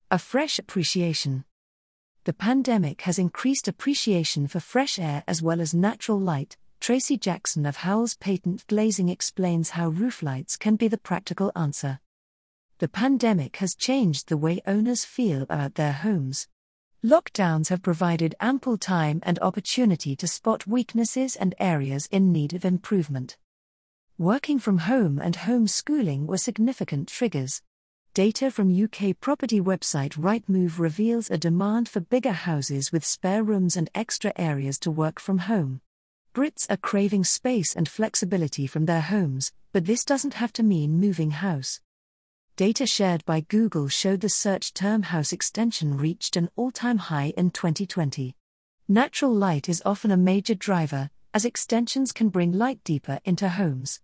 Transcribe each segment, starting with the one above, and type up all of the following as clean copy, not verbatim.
A fresh appreciation. The pandemic has increased appreciation for fresh air as well as natural light. Tracy Jackson of Howells Patent Glazing explains how roof lights can be the practical answer. The pandemic has changed the way owners feel about their homes. Lockdowns have provided ample time and opportunity to spot weaknesses and areas in need of improvement. Working from home and homeschooling were significant triggers. Data from UK property website Rightmove reveals a demand for bigger houses with spare rooms and extra areas to work from home. Brits are craving space and flexibility from their homes, but this doesn't have to mean moving house. Data shared by Google showed the search term house extension reached an all-time high in 2020. Natural light is often a major driver, as extensions can bring light deeper into homes.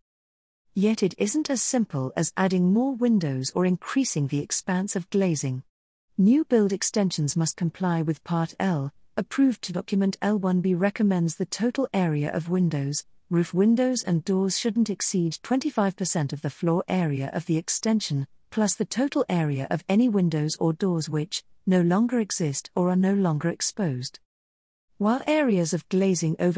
Yet it isn't as simple as adding more windows or increasing the expanse of glazing. New build extensions must comply with Part L, approved document L1B recommends the total area of windows, roof windows and doors shouldn't exceed 25% of the floor area of the extension, plus the total area of any windows or doors which no longer exist or are no longer exposed. While areas of glazing over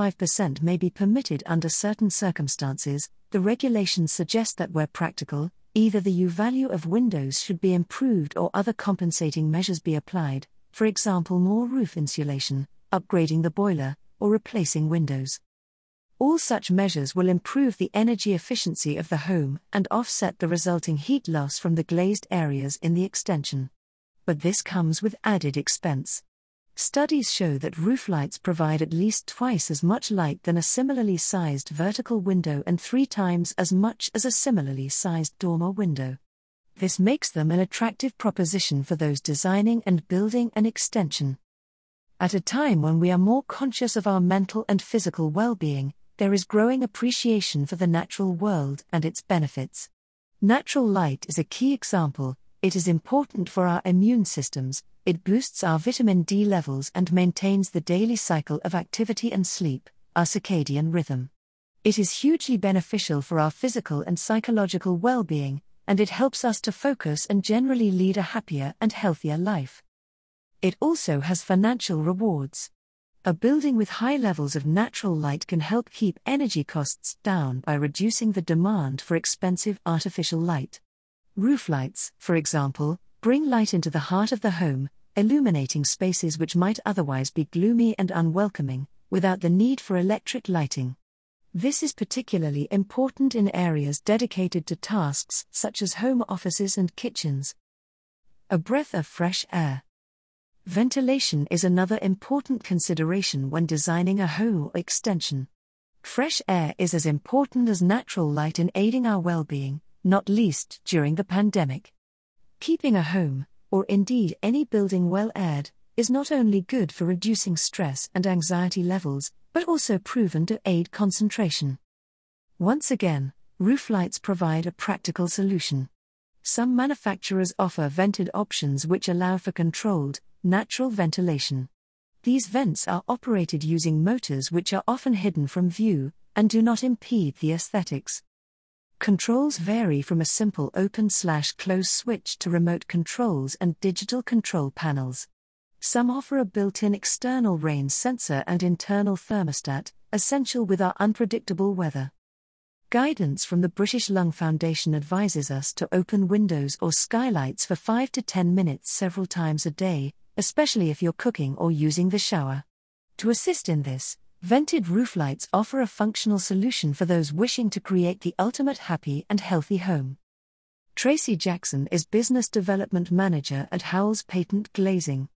25% may be permitted under certain circumstances, the regulations suggest that where practical, either the U-value of windows should be improved or other compensating measures be applied, for example more roof insulation, upgrading the boiler, or replacing windows. All such measures will improve the energy efficiency of the home and offset the resulting heat loss from the glazed areas in the extension. But this comes with added expense. Studies show that roof lights provide at least twice as much light than a similarly sized vertical window and 3 times as much as a similarly sized dormer window. This makes them an attractive proposition for those designing and building an extension. At a time when we are more conscious of our mental and physical well-being, there is growing appreciation for the natural world and its benefits. Natural light is a key example. It is important for our immune systems, it boosts our vitamin D levels and maintains the daily cycle of activity and sleep, our circadian rhythm. It is hugely beneficial for our physical and psychological well-being, and it helps us to focus and generally lead a happier and healthier life. It also has financial rewards. A building with high levels of natural light can help keep energy costs down by reducing the demand for expensive artificial light. Roof lights, for example, bring light into the heart of the home, illuminating spaces which might otherwise be gloomy and unwelcoming, without the need for electric lighting. This is particularly important in areas dedicated to tasks such as home offices and kitchens. A breath of fresh air. Ventilation is another important consideration when designing a home or extension. Fresh air is as important as natural light in aiding our well-being, not least during the pandemic. Keeping a home, or indeed any building well-aired, is not only good for reducing stress and anxiety levels, but also proven to aid concentration. Once again, roof lights provide a practical solution. Some manufacturers offer vented options which allow for controlled, natural ventilation. These vents are operated using motors which are often hidden from view, and do not impede the aesthetics. Controls vary from a simple open/close switch to remote controls and digital control panels. Some offer a built-in external rain sensor and internal thermostat, essential with our unpredictable weather. Guidance from the British Lung Foundation advises us to open windows or skylights for 5 to 10 minutes several times a day, especially if you're cooking or using the shower. To assist in this, vented roof lights offer a functional solution for those wishing to create the ultimate happy and healthy home. Tracy Jackson is Business Development Manager at Howells Patent Glazing.